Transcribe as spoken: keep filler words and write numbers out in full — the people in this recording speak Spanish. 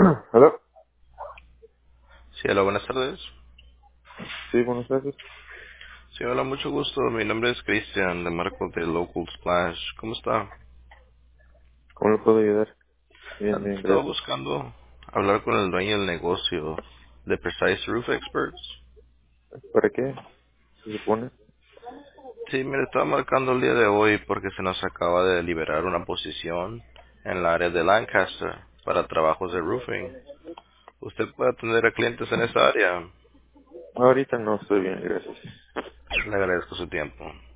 ¿Hola? Sí, hola, buenas tardes. Sí, buenas tardes. Sí, hola, mucho gusto. Mi nombre es Cristian, de Marco de Local Splash. ¿Cómo está? ¿Cómo le puedo ayudar? Ah, Bien, bien, Estaba gracias. buscando hablar con el dueño del negocio de Precise Roof Experts. ¿Para qué se supone? Sí, mire, estaba marcando el día de hoy porque se nos acaba de liberar una posición en el área de Lancaster para trabajos de roofing. ¿Usted puede atender a clientes en esa área? Ahorita no estoy bien, gracias. Le agradezco su tiempo.